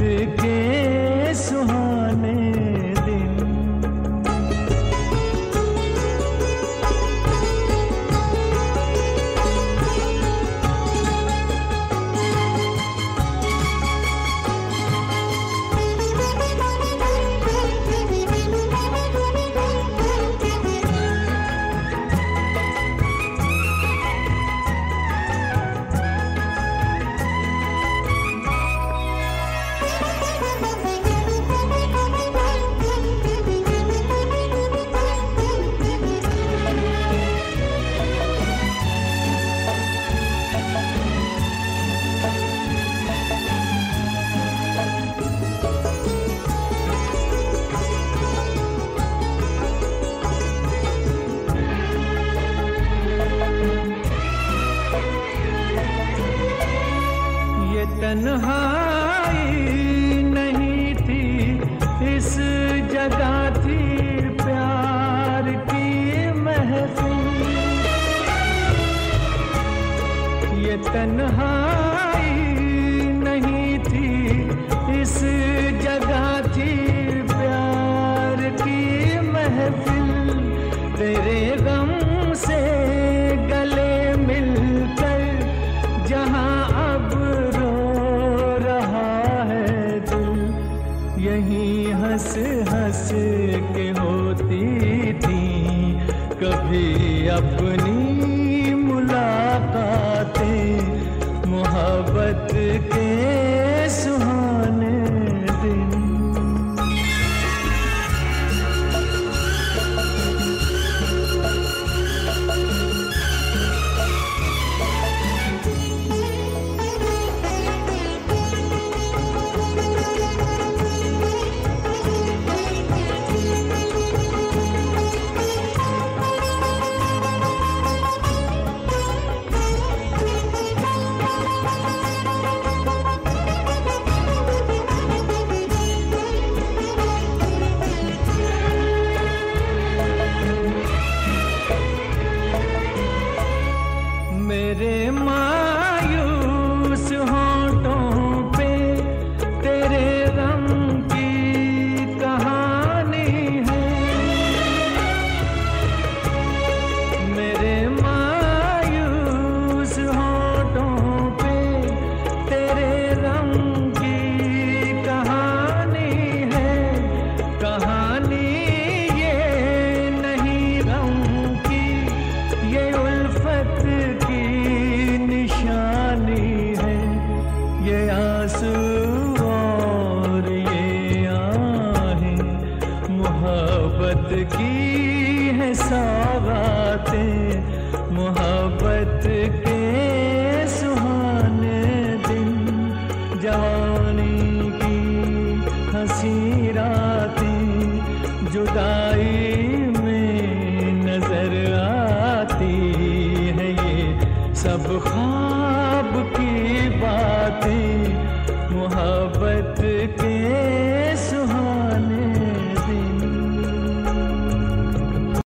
के सुहाने दिन। तन्हाई नहीं थी इस जगह थी प्यार की महफिल। ये तन्हाई नहीं थी इस जगह थी प्यार की महफिल। तेरे गम से गले मिलकर जहां अब यहीं हंस हंस के होती थी कभी अपनी मुलाकातें, मोहब्बत के सुहाने दिन। मेरे मायूस होंठों पे तेरे गम की कहानी है। मेरे मायूस होंठों पे तेरे गम की कहानी है। कहानी ये नहीं गम की, ये उल्फत की निशानी है। ये आंसू और ये आहें मोहब्बत की है सौगातें, मोहब्बत के सुहाने दिन। जवानी की हंसी